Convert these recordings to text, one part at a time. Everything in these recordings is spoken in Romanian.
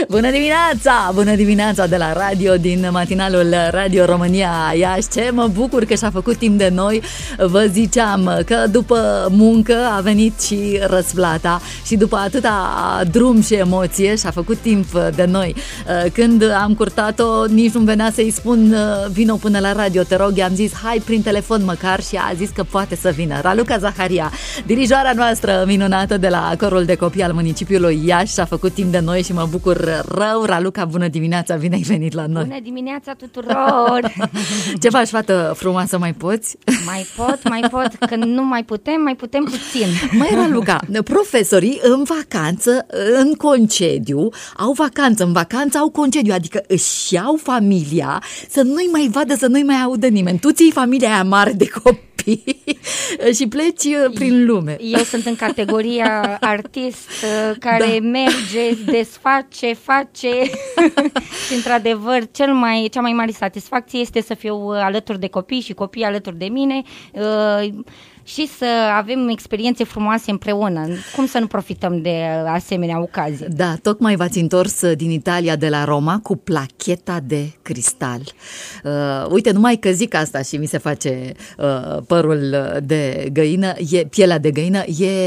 Bună dimineața! Bună dimineața de la radio, din matinalul Radio România Iași. Ce mă bucur că și-a făcut timp de noi. Vă ziceam că după muncă a venit și răsplata și după atâta drum și emoție și-a făcut timp de noi. Când am curtat-o, nici nu venea să-i spun vino până la radio, te rog, i-am zis hai prin telefon măcar și a zis că poate să vină. Raluca Zaharia, dirijoara noastră minunată de la Corul de Copii al municipiului Iași, și-a făcut timp de noi și mă bucur rău. Raluca, bună dimineața, bine ai venit la noi. Bună dimineața tuturor. Ce faci, fată frumoasă, mai poți? Mai pot, când nu mai putem puțin. Măi, Raluca, profesorii în vacanță, în concediu, au vacanță, în vacanță au concediu, adică își iau familia să nu-i mai vadă, să nu-i mai audă nimeni. Tu ții familia aia mare de copii și pleci prin lume. Eu sunt în categoria artist care merge, desface, face și într-adevăr cea mai mare satisfacție este să fiu alături de copii și copiii alături de mine și să avem experiențe frumoase împreună. Cum să nu profităm de asemenea ocazii? Da, tocmai v-ați întors din Italia, de la Roma, cu placheta de cristal. Uite, numai că zic asta și mi se face părul de găină, pielea de găină,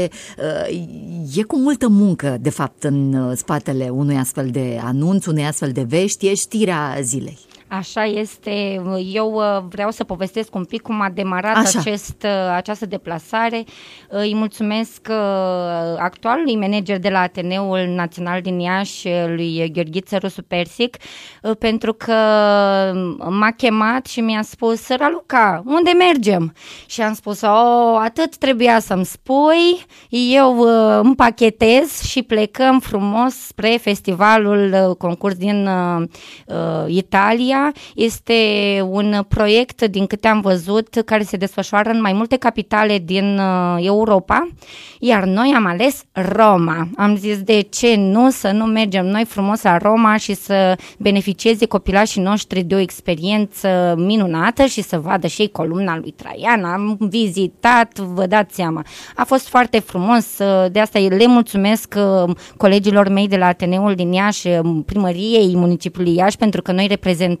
e cu multă muncă, de fapt, în spatele unui astfel de anunț, unei astfel de vești, e știrea zilei. Așa este, eu vreau să povestesc un pic cum a demarat această deplasare. Îi mulțumesc actualului manager de la Ateneul Național din Iași, lui Gheorghiță Rusu Persic, pentru că m-a chemat și mi-a spus: Raluca, unde mergem? Și am spus: atât trebuia să-mi spui, eu împachetez și plecăm frumos spre festivalul concurs din Italia. Este un proiect, din câte am văzut, care se desfășoară în mai multe capitale din Europa, iar noi am ales Roma. Am zis, de ce nu să nu mergem noi frumos la Roma și să beneficieze copilașii noștri de o experiență minunată și să vadă și ei columna lui Traian. Am vizitat, vă dați seama. A fost foarte frumos, de asta le mulțumesc colegilor mei de la Ateneul din Iași, primăriei municipiului Iași, pentru că noi reprezentăm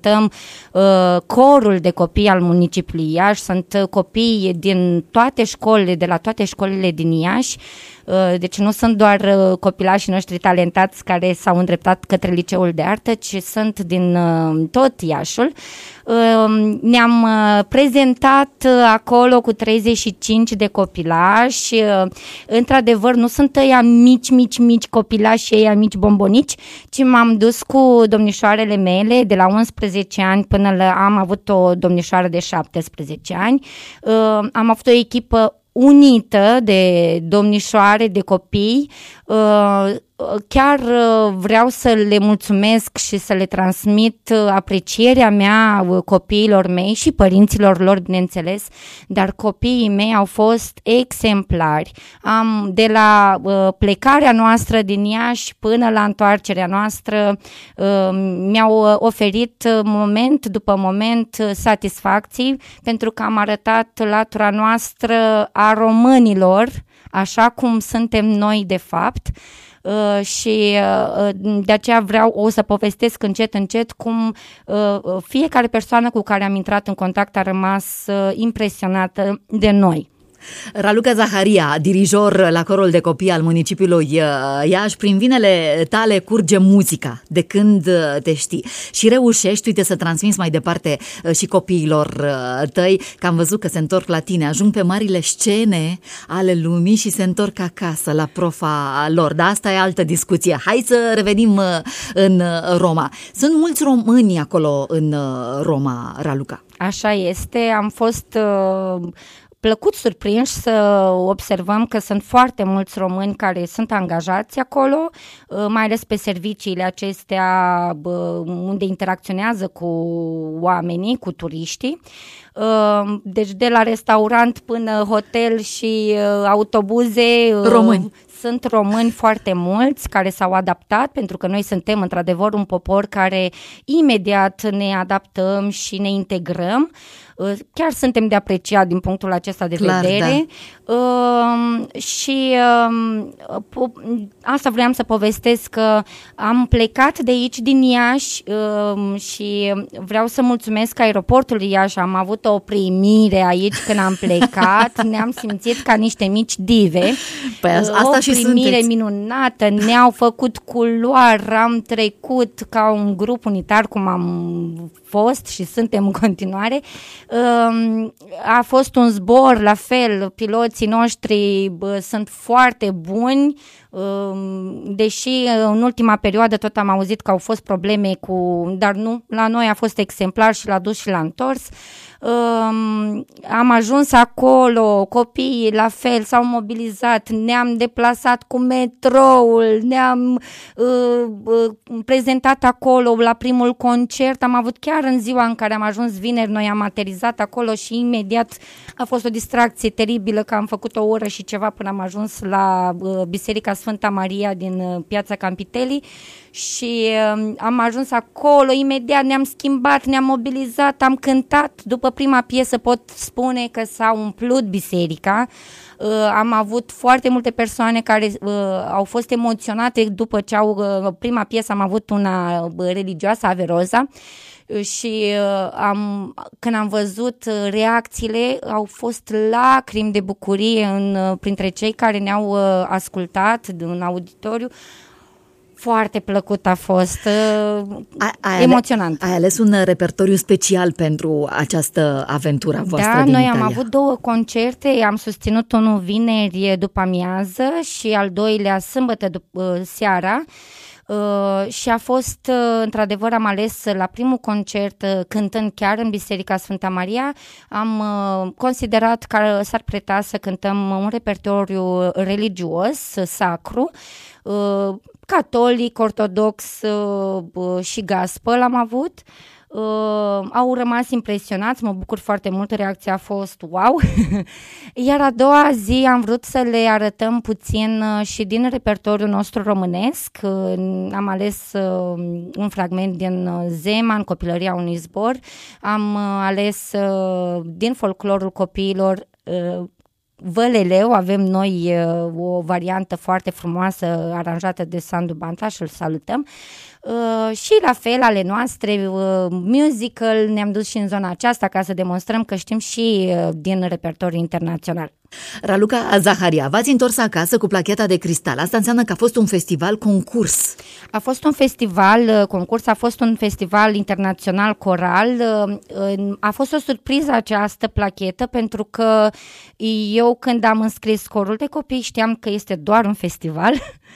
corul de copii al municipiului Iași. Sunt copii din toate școlile, de la toate școlile din Iași. Deci nu sunt doar copilașii noștri talentați care s-au îndreptat către liceul de artă, ci sunt din tot Iașul. Ne-am prezentat acolo cu 35 de copilași. Într-adevăr, nu sunt ăia mici copilași, ăia mici bombonici, ci m-am dus cu domnișoarele mele de la 11 ani până am avut o domnișoară de 17 ani. Am avut o echipă unită de domnișoare, de copii. Chiar vreau să le mulțumesc și să le transmit aprecierea mea copiilor mei și părinților lor, bineînțeles, dar copiii mei au fost exemplari. De la plecarea noastră din Iași până la întoarcerea noastră mi-au oferit moment după moment satisfacții, pentru că am arătat latura noastră a românilor, așa cum suntem noi de fapt. Și de aceea o să povestesc încet cum fiecare persoană cu care am intrat în contact a rămas impresionată de noi. Raluca Zaharia, dirijor la Corul de Copii al municipiului Iași, prin vinele tale curge muzica de când te știi și reușești, uite, să transmiți mai departe și copiilor tăi, că am văzut că se întorc la tine, ajung pe marile scene ale lumii și se întorc acasă la profa lor, dar asta e altă discuție. Hai să revenim în Roma. Sunt mulți români acolo în Roma, Raluca. Așa este, am fost plăcut surprinși să observăm că sunt foarte mulți români care sunt angajați acolo, mai ales pe serviciile acestea unde interacționează cu oamenii, cu turiștii. Deci de la restaurant până hotel și autobuze români. sunt români foarte mulți care s-au adaptat, pentru că noi suntem într-adevăr un popor care imediat ne adaptăm și ne integrăm. Chiar suntem de apreciat din punctul acesta de vedere. Și asta vreau să povestesc, că am plecat de aici din Iași și vreau să mulțumesc aeroportului Iași. Am avut o primire aici când am plecat, ne-am simțit ca niște mici dive. Păi asta o și primire sunteți. minunată, ne-au făcut culoare, am trecut ca un grup unitar cum am fost și suntem în continuare. A fost un zbor, la fel, piloții noștri sunt foarte buni, deși în ultima perioadă tot am auzit că au fost probleme dar nu, la noi a fost exemplar și l-a dus și l-a întors. Am ajuns acolo, copiii la fel s-au mobilizat, ne-am deplasat cu metroul, ne-am prezentat acolo la primul concert, am avut chiar în ziua în care am ajuns vineri, noi am aterizat acolo și imediat a fost o distracție teribilă, că am făcut o oră și ceva până am ajuns la Biserica Sfânta Maria din Piața Campitelii și am ajuns acolo, imediat ne-am schimbat, ne-am mobilizat, am cântat. După prima piesă pot spune că s-a umplut biserica. Am avut foarte multe persoane care au fost emoționate după ce prima piesă am avut una religioasă, Ave Rosa, și când am văzut reacțiile, au fost lacrimi de bucurie printre cei care ne-au ascultat în auditoriu. Foarte plăcut a fost, emoționant. Ai ales un repertoriu special pentru această aventură voastră din noi Italia. am avut 2 concerte, am susținut unul vineri după amiază și al doilea sâmbătă seara. Și a fost, într-adevăr, am ales la primul concert cântând chiar în Biserica Sfânta Maria. Am considerat că s-ar preta să cântăm un repertoriu religios, sacru, catolic, ortodox și gospel am avut. Au rămas impresionați, mă bucur foarte mult, reacția a fost wow. Iar a doua zi am vrut să le arătăm puțin și din repertoriul nostru românesc. Am ales un fragment din Zeman, Copilăria unui zbor. Am ales din folclorul copiilor Văleleu, avem noi o variantă foarte frumoasă aranjată de Sandu Banta și îl salutăm. Și la fel ale noastre, musical, ne-am dus și în zona aceasta ca să demonstrăm că știm și din repertoriu internațional. Raluca Zaharia, v-ați întors acasă cu placheta de cristal. Asta înseamnă că a fost un festival concurs. A fost un festival concurs, a fost un festival internațional coral. A fost o surpriză această plachetă, pentru că eu când am înscris corul de copii știam că este doar un festival.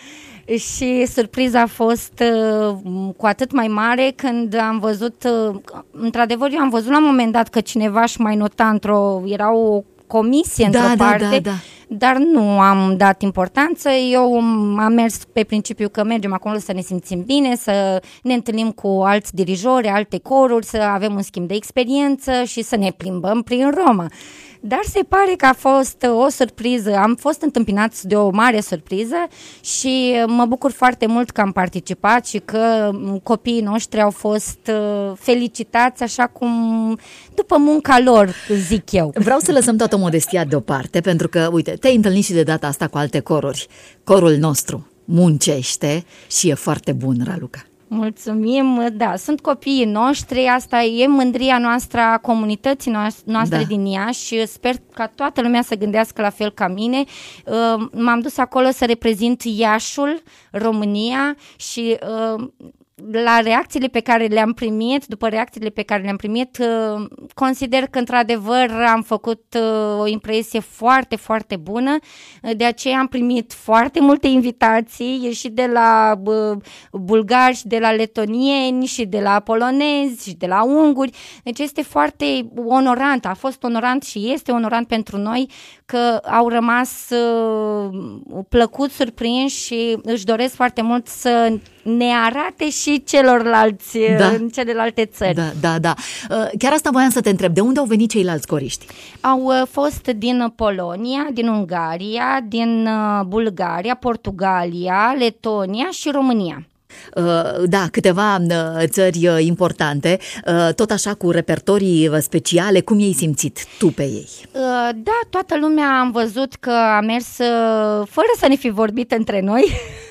Și surpriza a fost cu atât mai mare când am văzut, într-ador eu am văzut la un moment dat că cineva își mai nota era o comisie într-o parte, dar nu am dat importanță. Eu am mers pe principiu că mergem acolo să ne simțim bine, să ne întâlnim cu alți dirijori, alte coruri, să avem un schimb de experiență și să ne plimbăm prin Roma. Dar se pare că a fost o surpriză, am fost întâmpinați de o mare surpriză și mă bucur foarte mult că am participat și că copiii noștri au fost felicitați așa cum după munca lor, zic eu. Vreau să lăsăm toată modestia deoparte, pentru că, uite, te-ai întâlnit și de data asta cu alte coruri. Corul nostru muncește și e foarte bun, Raluca. Mulțumim, da, sunt copiii noștri, asta e mândria noastră, a comunității noastre din Iași și sper ca toată lumea să gândească la fel ca mine. M-am dus acolo să reprezint Iașul, România și la reacțiile pe care le-am primit, după reacțiile pe care le-am primit, consider că într-adevăr am făcut o impresie foarte, foarte bună, de aceea am primit foarte multe invitații și de la bulgari și de la letonieni și de la polonezi și de la unguri, deci este foarte onorant, a fost onorant și este onorant pentru noi că au rămas plăcut surprinși și își doresc foarte mult să ne arate și celorlalți în celelalte țări. Da. Chiar asta voiam să te întreb. De unde au venit ceilalți coriști? Au fost din Polonia, din Ungaria, din Bulgaria, Portugalia, Letonia și România. Da, câteva țări importante, tot așa cu repertorii speciale. Cum i-ai simțit tu pe ei? Da, toată lumea am văzut că a mers fără să ne fi vorbit între noi.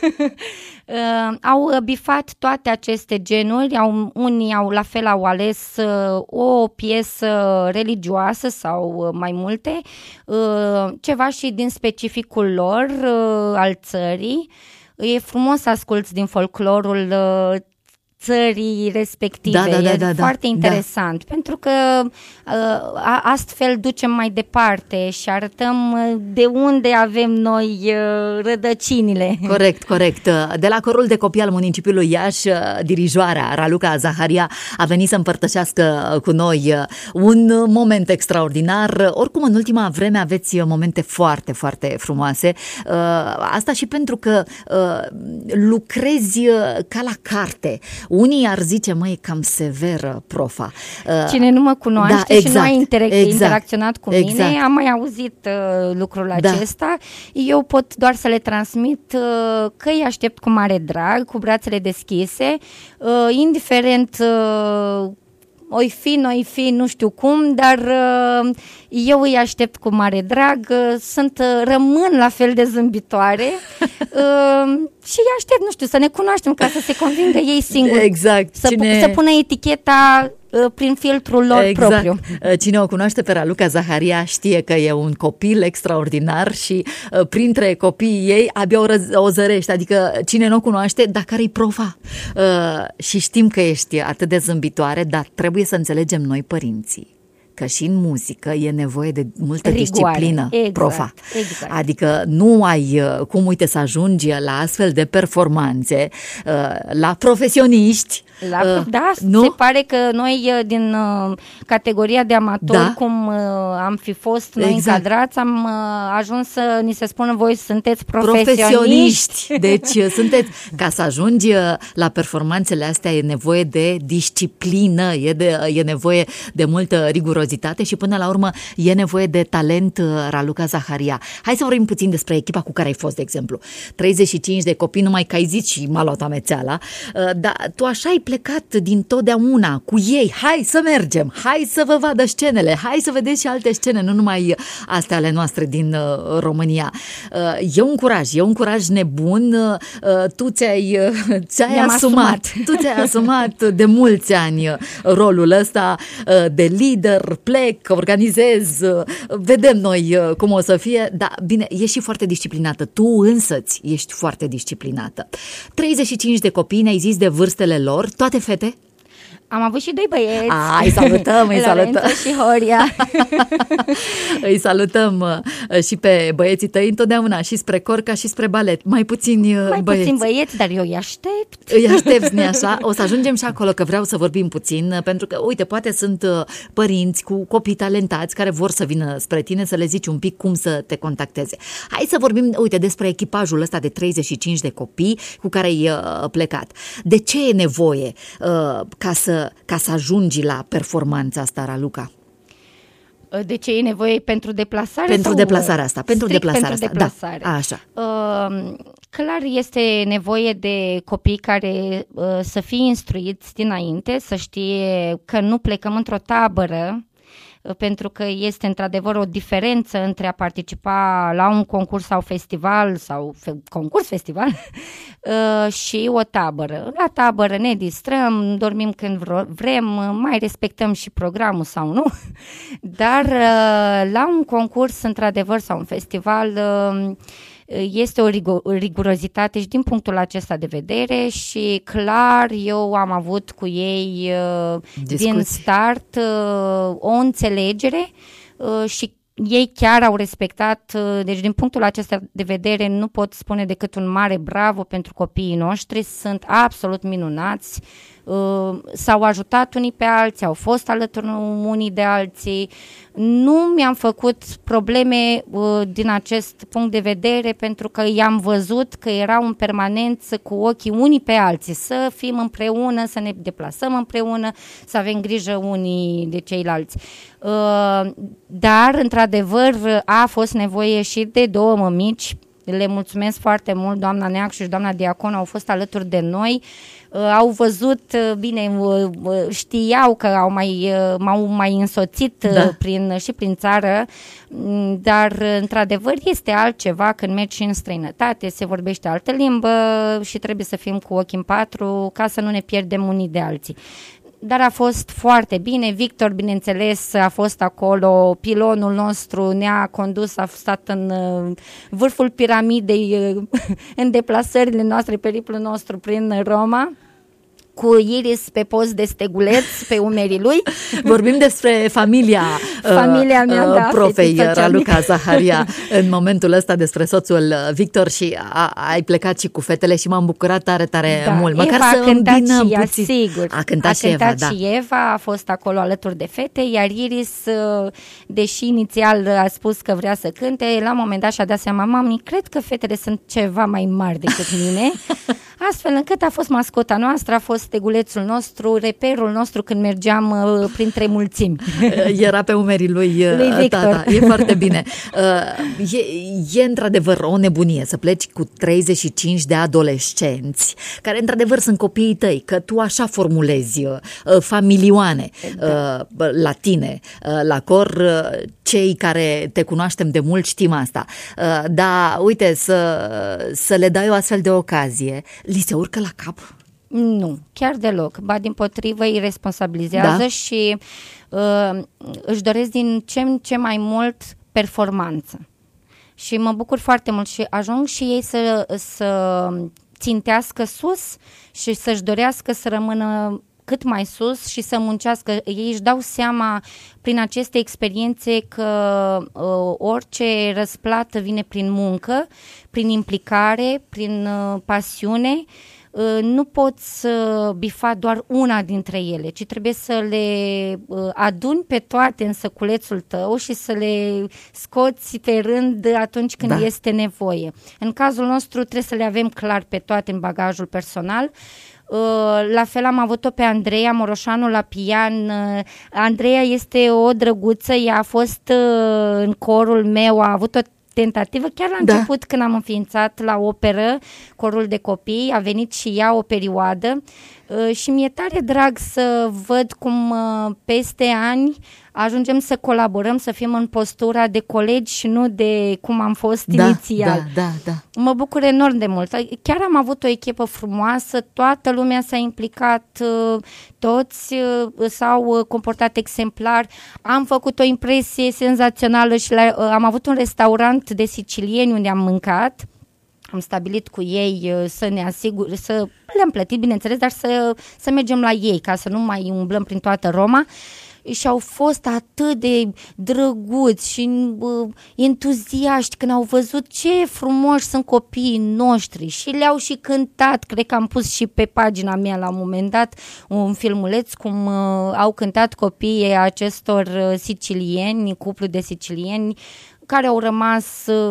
Au bifat toate aceste genuri, unii la fel au ales o piesă religioasă sau mai multe, ceva și din specificul lor al țării. E frumos să asculți din folclorul țării respective, foarte interesant, pentru că astfel ducem mai departe și arătăm de unde avem noi rădăcinile. Corect. De la Corul de Copii al municipiului Iași, dirijoarea Raluca Zaharia a venit să împărtășească cu noi un moment extraordinar. Oricum, în ultima vreme aveți momente foarte, foarte frumoase. Asta și pentru că lucrezi ca la carte. Unii ar zice, măi, cam severă, profa. Cine nu mă cunoaște și nu a interacționat cu mine, am mai auzit lucrul acesta. Eu pot doar să le transmit că îi aștept cu mare drag, cu brațele deschise, indiferent oi fi, nu știu cum, dar eu îi aștept cu mare drag, rămân la fel de zâmbitoare și îi aștept, nu știu, să ne cunoaștem ca să se convingă ei singuri. Exact. Să pună eticheta prin filtrul lor propriu. Cine o cunoaște pe Raluca Zaharia știe că e un copil extraordinar și printre copiii ei abia o zărește, adică cine nu o cunoaște, dar care-i profa? Și știm că ești atât de zâmbitoare, dar trebuie să înțelegem noi, părinții, că și în muzică e nevoie de multă disciplină, profa. Exact. Adică nu ai cum, uite, să ajungi la astfel de performanțe, la profesioniști. Se pare că noi din categoria de amatori, cum am fi fost noi încadrați, am ajuns să ni se spună, voi sunteți profesioniști. Deci sunteți, ca să ajungi la performanțele astea e nevoie de disciplină, e nevoie de multă rigurozitate și până la urmă e nevoie de talent, Raluca Zaharia. Hai să vorbim puțin despre echipa cu care ai fost, de exemplu. 35 de copii, numai că ai zis și m-a luat amețeala, dar tu așa ai plecat din totdeauna cu ei, hai să mergem, hai să vă vadă scenele, hai să vedeți și alte scene, nu numai astea ale noastre din România. E un curaj nebun, tu ți-ai asumat, tu ți-ai asumat de mulți ani rolul ăsta de lider, plec, organizez, vedem noi cum o să fie, dar bine, ești și foarte disciplinată, tu însăți ești foarte disciplinată. 35 de copii, ne-ai zis de vârstele lor, toate fete? Am avut și 2 băieți. Îi salutăm. Lorenzo și Horia. Îi salutăm și pe băieții tăi întotdeauna, și spre corca și spre balet. Mai puțini băieți, dar eu îi aștept. Îi aștepți, nu așa? O să ajungem și acolo, că vreau să vorbim puțin, pentru că, uite, poate sunt părinți cu copii talentați care vor să vină spre tine, să le zici un pic cum să te contacteze. Hai să vorbim, uite, despre echipajul ăsta de 35 de copii cu care ai plecat. De ce e nevoie ca să ajungi la performanța asta, Raluca? De ce e nevoie pentru deplasare? Pentru deplasarea asta. Pentru deplasarea asta. Deplasare. Da, așa. Clar este nevoie de copii care să fie instruiți dinainte, să știe că nu plecăm într-o tabără, pentru că este într-adevăr o diferență între a participa la un concurs sau festival festival și o tabără. La tabără ne distrăm, dormim când vrem, mai respectăm și programul sau nu, dar la un concurs într-adevăr sau un festival este o rigurozitate și din punctul acesta de vedere și clar eu am avut cu ei din start o înțelegere și ei chiar au respectat, deci din punctul acesta de vedere nu pot spune decât un mare bravo pentru copiii noștri, sunt absolut minunați, s-au ajutat unii pe alții, au fost alături unii de alții. Nu mi-am făcut probleme din acest punct de vedere, pentru că i-am văzut că erau în permanență cu ochii unii pe alții, să fim împreună, să ne deplasăm împreună, să avem grijă unii de ceilalți. Dar, într-adevăr, a fost nevoie și de 2 mămici. Le mulțumesc foarte mult, doamna Neac și doamna Diacon au fost alături de noi, au văzut, bine, știau că m-au mai însoțit și prin țară, dar într-adevăr este altceva când mergi și în străinătate, se vorbește altă limbă și trebuie să fim cu ochii în patru ca să nu ne pierdem unii de alții. Dar a fost foarte bine. Victor, bineînțeles, a fost acolo, pilonul nostru ne-a condus, a stat în vârful piramidei în deplasările noastre, periplul nostru prin Roma, cu Iris pe post de steguleț pe umerii lui. Vorbim despre familia mea, profei Raluca Zaharia în momentul ăsta, despre soțul Victor, și ai plecat și cu fetele și m-am bucurat tare mult. Măcar Eva să a cântat și ea, sigur. A cântat și Eva, Eva, a fost acolo alături de fete, iar Iris, deși inițial a spus că vrea să cânte, la un moment dat și-a dat seama, mami, cred că fetele sunt ceva mai mari decât mine. Astfel încât a fost mascota noastră, a fost stegulețul nostru, reperul nostru când mergeam printre mulțimi. Era pe umerii lui Victor. Tata. E foarte bine. E într-adevăr o nebunie să pleci cu 35 de adolescenți, care într-adevăr sunt copiii tăi, că tu așa formulezi familioane la tine, la cor, cei care te cunoaștem de mult știm asta. Dar uite, să le dai o astfel de ocazie, li se urcă la cap? Nu, chiar deloc. Ba dimpotrivă, îi responsabilizează și își doresc din ce în ce mai mult performanță. Și mă bucur foarte mult și ajung și ei să țintească sus și să-și dorească să rămână cât mai sus și să muncească. Ei își dau seama prin aceste experiențe că orice răsplată vine prin muncă, prin implicare, prin pasiune. Nu poți bifa doar una dintre ele, ci trebuie să le aduni pe toate în săculețul tău și să le scoți pe rând atunci când este nevoie. În cazul nostru trebuie să le avem clar pe toate în bagajul personal. La fel am avut-o pe Andreea Moroșanu la pian. Andreea este o drăguță, ea a fost în corul meu, a avut o tentativă chiar la început când am înființat la operă corul de copii, a venit și ea o perioadă și mi-e tare drag să văd cum peste ani ajungem să colaborăm, să fim în postura de colegi și nu de cum am fost inițial. Da. Mă bucur enorm de mult. Chiar am avut o echipă frumoasă, toată lumea s-a implicat, toți s-au comportat exemplar. Am făcut o impresie senzațională și am avut un restaurant de sicilieni unde am mâncat. Am stabilit cu ei să ne asigur, să le-am plătit, bineînțeles, dar să mergem la ei ca să nu mai umblăm prin toată Roma. Și au fost atât de drăguți și entuziaști când au văzut ce frumoși sunt copiii noștri și le-au și cântat. Cred că am pus și pe pagina mea la un moment dat un filmuleț cum au cântat copiii acestor sicilieni, cuplu de sicilieni, care au rămas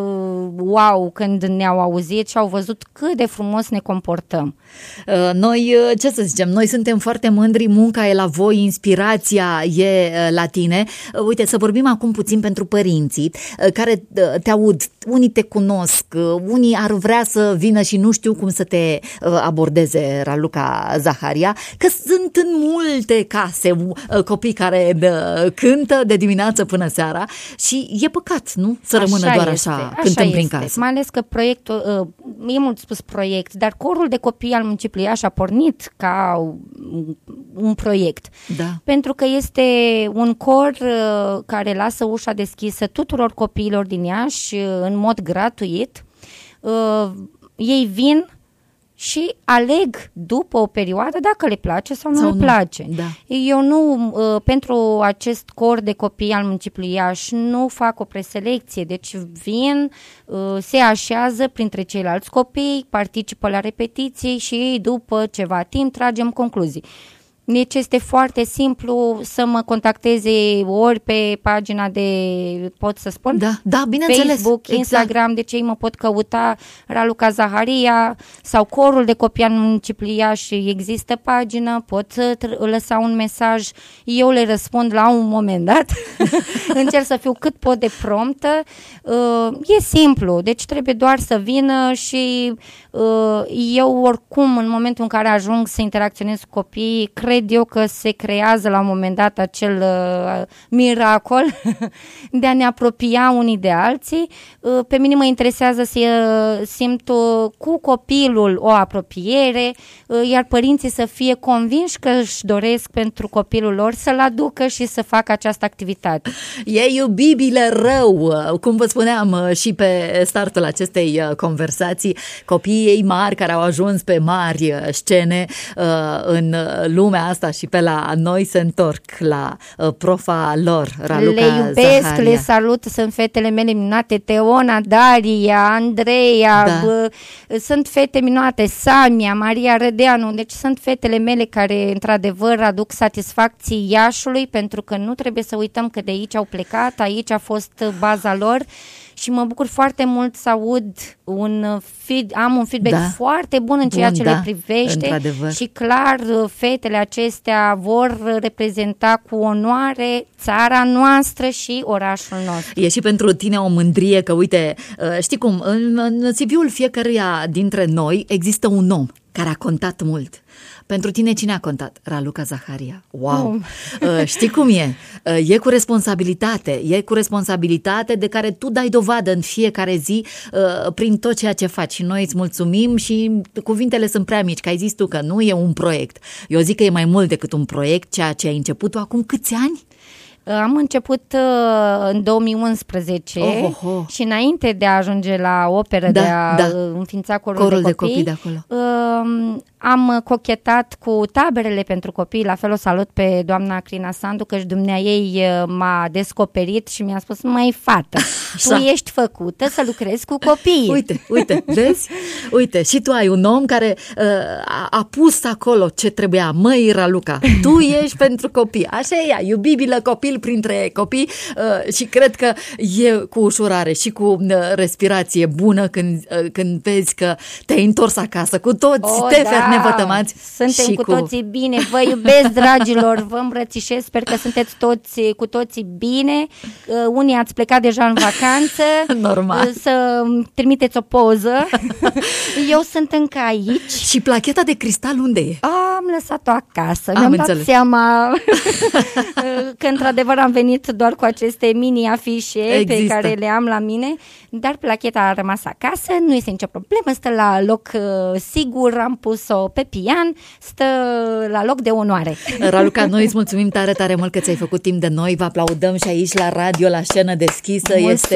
wow când ne-au auzit și au văzut cât de frumos ne comportăm. Noi, ce să zicem, noi suntem foarte mândri, munca e la voi, inspirația e la tine. Uite, să vorbim acum puțin pentru părinții care te aud, unii te cunosc, unii ar vrea să vină și nu știu cum să te abordeze, Raluca Zaharia, că sunt în multe case copii care cântă de dimineață până seara și e păcat, nu? Să rămână doar așa cântând prin casă. Mai ales că proiectul, e mult spus proiect, dar corul de copii al municipiului Iași a pornit ca un proiect. Da. Pentru că este un cor care lasă ușa deschisă tuturor copiilor din Iași în mod gratuit. Ei vin și aleg după o perioadă dacă le place sau nu le place. Da. Eu nu, pentru acest cor de copii al municipiului Iași, nu fac o preselecție, deci vin, se așează printre ceilalți copii, participă la repetiții și după ceva timp tragem concluzii. Deci este foarte simplu să mă contacteze ori pe pagina de, pot să spun? Da, bineînțeles. Facebook, Instagram, deci ei mă pot căuta Raluca Zaharia sau Corul de Copii al Municipiului Iași, există pagină, pot lăsa un mesaj, eu le răspund la un moment dat, încerc să fiu cât pot de promptă, e simplu, deci trebuie doar să vină și eu oricum în momentul în care ajung să interacționez cu copiii, cred eu că se creează la un moment dat acel miracol de a ne apropia unii de alții. Pe mine mă interesează să simt cu copilul o apropiere, iar părinții să fie convinși că își doresc pentru copilul lor să-l aducă și să facă această activitate. E iubibile rău, cum vă spuneam și pe startul acestei conversații, copiii ei mari care au ajuns pe mari scene în lumea asta și pe la noi se întorc la profa lor, Raluca Le iubesc, Zaharia. le salut, sunt fetele mele minunate, Teona, Daria, Andreea, sunt fete minunate, Samia, Maria Rădeanu, deci sunt fetele mele care într-adevăr aduc satisfacții Iașului, pentru că nu trebuie să uităm că de aici au plecat, aici a fost baza lor. Și mă bucur foarte mult să aud am un feedback foarte bun în ceea ce le privește și clar fetele acestea vor reprezenta cu onoare țara noastră și orașul nostru. E și pentru tine o mândrie că, uite, știi cum, în CV-ul fiecăruia dintre noi există un om care a contat mult. Pentru tine cine a contat? Raluca Zaharia. Wow! Știi cum e? E cu responsabilitate de care tu dai dovadă în fiecare zi prin tot ceea ce faci și noi îți mulțumim și cuvintele sunt prea mici, că ai zis tu că nu e un proiect. Eu zic că e mai mult decât un proiect, ceea ce ai început tu acum câți ani? Am început în 2011 și înainte de a ajunge la operă, de a înființa corul de copii de acolo. Am cochetat cu taberele pentru copii, la fel o salut pe doamna Crina Sandu, că și dumneaei m-a descoperit și mi-a spus, măi fată, tu ești făcută să lucrezi cu copii. Uite, vezi? Uite, și tu ai un om care a pus acolo ce trebuia. Măi, Raluca, tu ești pentru copii. Așa e ea, iubibilă copil printre copii și cred că e cu ușurare și cu respirație bună când vezi că te-ai întors acasă cu toți nevătămați. Suntem cu toții bine, vă iubesc, dragilor, vă îmbrățișez, sper că sunteți cu toții bine. Unii ați plecat deja în vacanță. Normal. Să trimiteți o poză. Eu sunt încă aici. Și placheta de cristal unde e? Am lăsat-o acasă. Mi-am dat seama că într-adevăr am venit doar cu aceste mini afișe pe care le am la mine, dar placheta a rămas acasă, nu este nicio problemă, stă la loc sigur, am pus-o pe pian, stă la loc de onoare. Raluca, noi îți mulțumim tare, tare mult că ți-ai făcut timp de noi, vă aplaudăm și aici la radio, la scenă deschisă.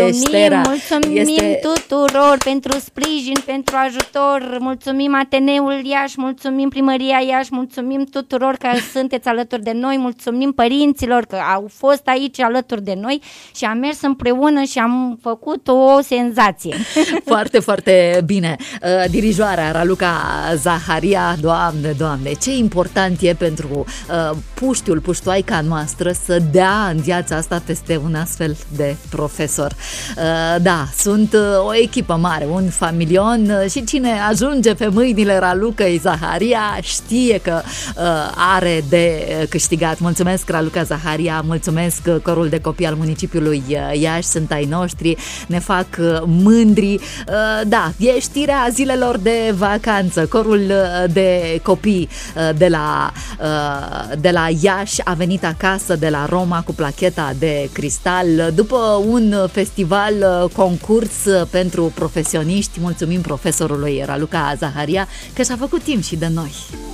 Mulțumim tuturor pentru sprijin, pentru ajutor, mulțumim Ateneul Iași, mulțumim Primăria Iași, mulțumim tuturor că sunteți alături de noi, mulțumim părinților că au fost aici alături de noi și am mers împreună și am făcut o senzație. Foarte, foarte bine. Dirijoarea Raluca Zaharia, Doamne, ce important e pentru puștoaica noastră să dea în viața asta peste un astfel de profesor. Sunt o echipă mare, un familion și cine ajunge pe mâinile Ralucăi Zaharia știe că are de câștigat. Mulțumesc, Raluca Zaharia, mulțumesc Corul de Copii al municipiului Iași, sunt ai noștri, ne fac mândri. E știrea zilelor de vacanță. Corul de copii de la Iași a venit acasă de la Roma cu placheta de cristal după un festival concurs pentru profesioniști. Mulțumim profesorului Raluca Zaharia că și-a făcut timp și de noi.